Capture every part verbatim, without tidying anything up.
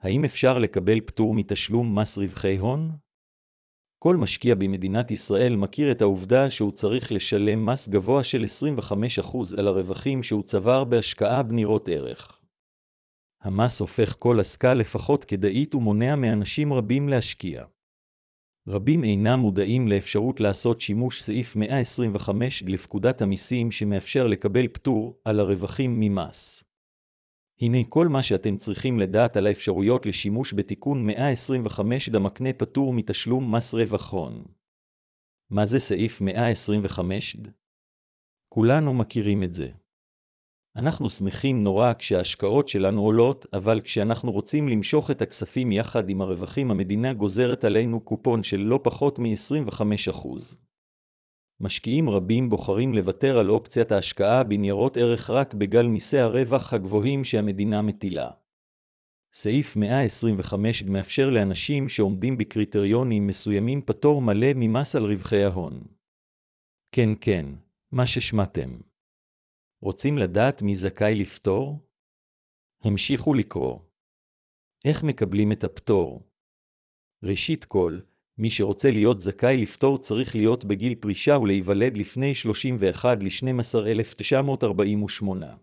האם אפשר לקבל פטור מתשלום מס רווחי הון? כל משקיע במדינת ישראל מכיר את העובדה שהוא צריך לשלם מס גבוה של עשרים וחמישה אחוז על הרווחים שהוא צבר בהשקעה בניירות ערך. המס הופך כל עסקה לפחות כדאית ומונע מאנשים רבים להשקיע. רבים אינם מודעים לאפשרות לעשות שימוש סעיף מאה עשרים וחמש לפקודת המיסים שמאפשר לקבל פטור על הרווחים ממס. הנה כל מה שאתם צריכים לדעת על האפשרויות לשימוש בתיקון מאה עשרים וחמש המקנה פטור מתשלום מס רווח הון. מה זה סעיף מאה עשרים וחמש? כולנו מכירים את זה. אנחנו שמחים נורא כשההשקעות שלנו עולות, אבל כשאנחנו רוצים למשוך את הכספים יחד עם הרווחים, המדינה גוזרת עלינו קופון של לא פחות מ-עשרים וחמישה אחוז. משקיעים רבים בוחרים לוותר על אופציית ההשקעה בניירות ערך רק בגלל מיסי הרווח הגבוהים שהמדינה מטילה. סעיף מאה עשרים וחמש מאפשר לאנשים שעומדים בקריטריונים מסוימים פטור מלא ממס על רווחי ההון. כן, כן, מה ששמעתם. רוצים לדעת מי זכאי לפטור? המשיכו לקרוא. איך מקבלים את הפטור? ראשית כל, מי שרוצה להיות זכאי לפטור צריך להיות בגיל פרישה ולהיוולד לפני שלושים ואחד לשנים עשר אלף תשע מאות ארבעים ושמונה.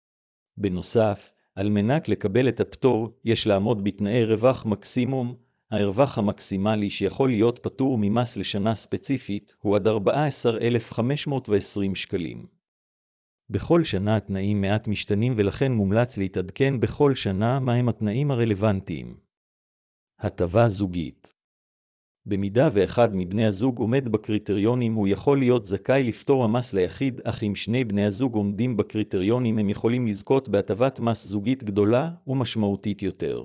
בנוסף, על מנת לקבל את הפטור, יש לעמוד בתנאי רווח מקסימום. הרווח המקסימלי שיכול להיות פטור ממס לשנה ספציפית הוא עד ארבעה עשר אלף חמש מאות ועשרים שקלים. בכל שנה התנאים מעט משתנים ולכן מומלץ להתעדכן בכל שנה מהם התנאים הרלוונטיים. הטבה זוגית. במידה ואחד מבני הזוג עומד בקריטריונים הוא יכול להיות זכאי לפטור המס ליחיד, אך אם שני בני הזוג עומדים בקריטריונים הם יכולים לזכות בהטבת מס זוגית גדולה ומשמעותית יותר.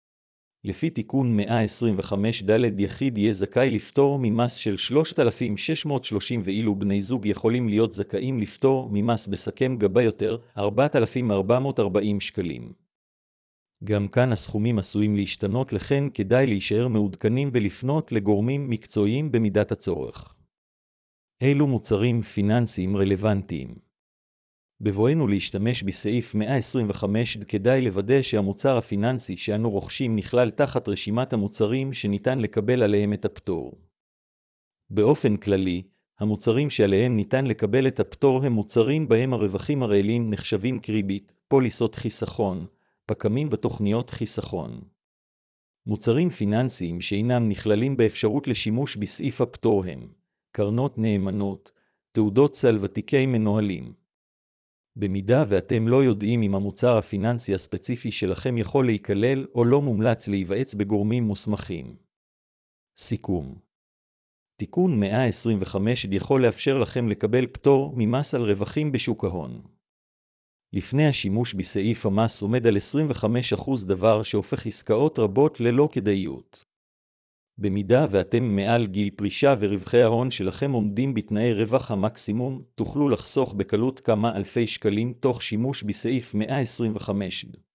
לפי תיקון מאה עשרים וחמש ד' יחיד יהיה זכאי לפטור ממס של שלושת אלפים שש מאות ושלושים ואילו בני זוג יכולים להיות זכאים לפטור ממס בסכם גבוה יותר, ארבעת אלפים ארבע מאות וארבעים שקלים. גם כאן הסכומים עשויים להשתנות, לכן כדאי להישאר מעודכנים ולפנות לגורמים מקצועיים במידת הצורך. אילו מוצרים פיננסיים רלוונטיים? בבואנו להשתמש בסעיף מאה עשרים וחמש כדאי לוודא שהמוצר הפיננסי שאנו רוכשים נכלל תחת רשימת המוצרים שניתן לקבל עליהם את הפטור. באופן כללי, המוצרים שעליהם ניתן לקבל את הפטור הם מוצרים בהם הרווחים הריאליים נחשבים כריבית, פוליסות חיסכון, פקמים ותוכניות חיסכון. מוצרים פיננסיים שאינם נכללים באפשרות לשימוש בסעיף הפטור הם קרנות נאמנות, תעודות סל ותיקי מנוהלים. במידה ואתם לא יודעים אם המוצר הפיננסי הספציפי שלכם יכול להיכלל או לא, מומלץ להיוועץ בגורמים מוסמכים. סיכום. תיקון מאה עשרים וחמש יכול לאפשר לכם לקבל פטור ממס על רווחים בשוק ההון. לפני השימוש בסעיף המס עומד על עשרים וחמישה אחוז, דבר שהופך עסקאות רבות ללא כדאיות. במידה ואתם מעל גיל פרישה ורווחי ההון שלכם עומדים בתנאי רווח המקסימום, תוכלו לחסוך בקלות כמה אלפי שקלים תוך שימוש בסעיף מאה עשרים וחמש.